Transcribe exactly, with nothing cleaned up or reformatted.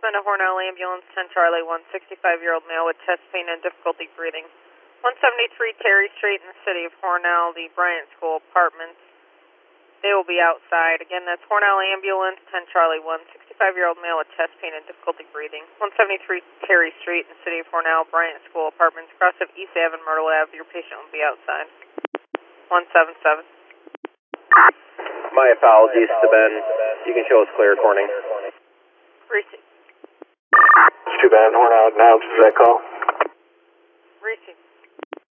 send a Hornell ambulance, ten Charlie one, sixty-five-year-old male with chest pain and difficulty breathing. one seventy-three Terry Street in the city of Hornell, the Bryant School Apartments. They will be outside. Again, that's Hornell ambulance, ten Charlie one, sixty-five-year-old male with chest pain and difficulty breathing. one seventy-three Terry Street in the city of Hornell, Bryant School Apartments, cross of East Ave and Myrtle Ave. Your patient will be outside. one seven seven. My apologies to Ben. You can show us clear, Corning. Receive. It's too bad. Hornell, now, this is that call.